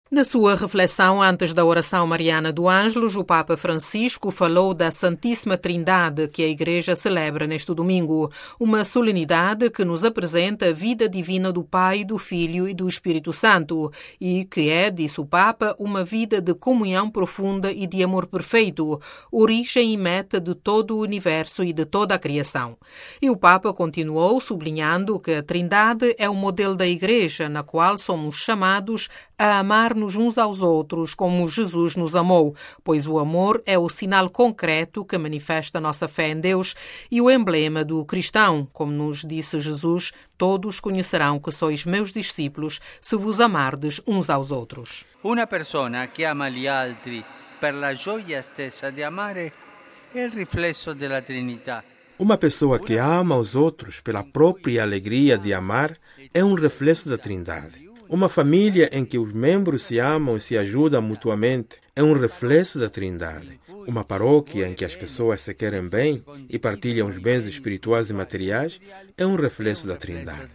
Na sua reflexão antes da oração mariana do Ângelus, o Papa Francisco falou da Santíssima Trindade que a Igreja celebra neste domingo, uma solenidade que nos apresenta a vida divina do Pai, do Filho e do Espírito Santo e que é, disse o Papa, uma vida de comunhão profunda e de amor perfeito, origem e meta de todo o universo e de toda a criação. E o Papa continuou sublinhando que a Trindade é o modelo da Igreja, na qual somos chamados a amar-nos uns aos outros como Jesus nos amou, pois o amor é o sinal concreto que manifesta a nossa fé em Deus e o emblema do cristão. Como nos disse Jesus, todos conhecerão que sois meus discípulos se vos amardes uns aos outros. Una persona che ama gli altri per la gioia stessa di amare è il riflesso della Trinità. Uma pessoa que ama os outros pela própria alegria de amar é um reflexo da Trindade. Uma família em que os membros se amam e se ajudam mutuamente é um reflexo da Trindade. Uma paróquia em que as pessoas se querem bem e partilham os bens espirituais e materiais é um reflexo da Trindade.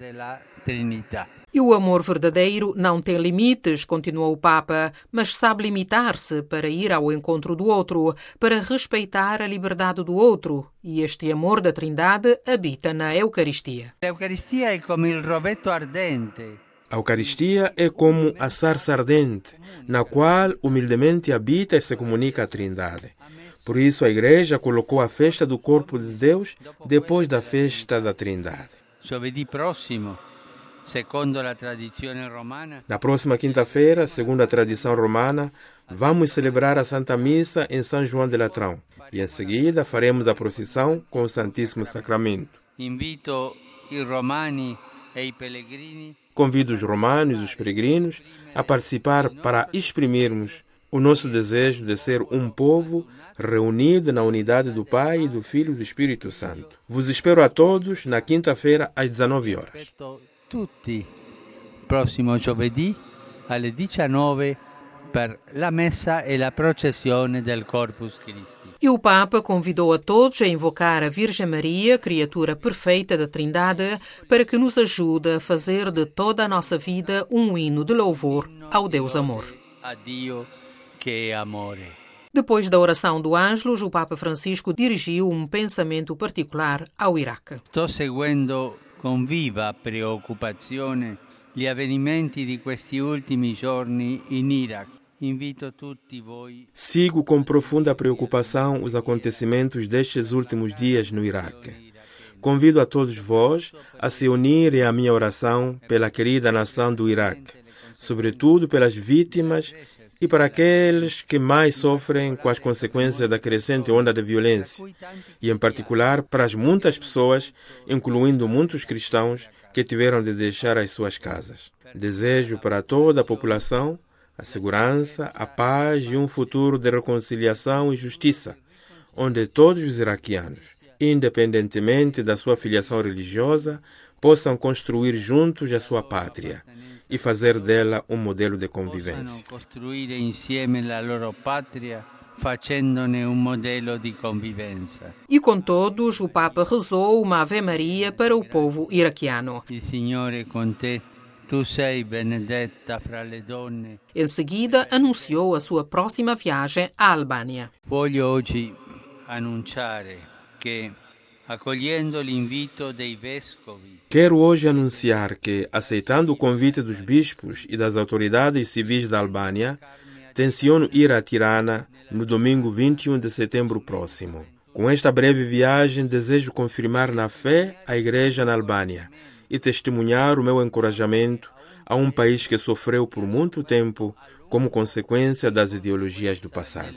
E o amor verdadeiro não tem limites, continuou o Papa, mas sabe limitar-se para ir ao encontro do outro, para respeitar a liberdade do outro. E este amor da Trindade habita na Eucaristia. A Eucaristia é como o rovetto ardente. A Eucaristia é como a sarça ardente, na qual humildemente habita e se comunica a Trindade. Por isso a Igreja colocou a festa do Corpo de Deus depois da festa da Trindade. Giovedì prossimo, secondo la tradizione romana. Na próxima quinta-feira, segundo a tradição romana, vamos celebrar a Santa Missa em São João de Latrão e em seguida faremos a procissão com o Santíssimo Sacramento. Invito i romani e i pellegrini. Convido os romanos e os peregrinos a participar para exprimirmos o nosso desejo de ser um povo reunido na unidade do Pai, do Filho e do Espírito Santo. Vos espero a todos na quinta-feira às 19 horas. Tutti, próximo giovedì alle 19 per la messa e la processione del Corpus Christi. E o Papa convidou a todos a invocar a Virgem Maria, criatura perfeita da Trindade, para que nos ajude a fazer de toda a nossa vida um hino de louvor ao Deus Amor. A Dio che è amore. Depois da oração do Ângelus, o Papa Francisco dirigiu um pensamento particular ao Iraque. Sto seguendo con viva preoccupazione gli avvenimenti di questi ultimi giorni in Iraq. Invito tutti voi. Sigo com profunda preocupação os acontecimentos destes últimos dias no Iraque. Convido a todos vós a se unirem à minha oração pela querida nação do Iraque, sobretudo pelas vítimas e para aqueles que mais sofrem com as consequências da crescente onda de violência, e em particular para as muitas pessoas, incluindo muitos cristãos, que tiveram de deixar as suas casas. Desejo para toda a população a segurança, a paz e um futuro de reconciliação e justiça, onde todos os iraquianos, independentemente da sua filiação religiosa, possam construir juntos a sua pátria e fazer dela um modelo de convivência. Construir insieme la loro patria, facendone um modelo de convivência. E com todos, o Papa rezou uma Ave Maria para o povo iraquiano. Il Signore è con te. Tu sei benedetta fra le donne. Em seguida, anunciou a sua próxima viagem à Albânia. Voglio oggi annunciare che, accogliendo l'invito dei vescovi, Quero hoje anunciar que, aceitando o convite dos bispos e das autoridades civis da Albânia, tenciono ir a Tirana no domingo 21 de setembro próximo. Com esta breve viagem, desejo confirmar na fé a Igreja na Albânia e testemunhar o meu encorajamento a um país que sofreu por muito tempo como consequência das ideologias do passado.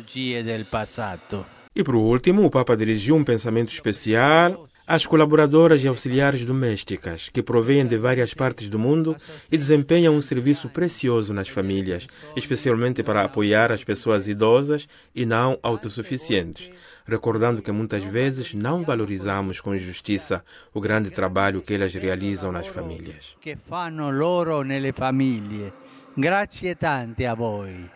E por último, o Papa dirigiu um pensamento especial às colaboradoras e auxiliares domésticas que provêm de várias partes do mundo e desempenham um serviço precioso nas famílias, especialmente para apoiar as pessoas idosas e não autossuficientes, recordando que muitas vezes não valorizamos com justiça o grande trabalho que elas realizam nas famílias. Que fanno loro nelle famiglie. Grazie tante a voi.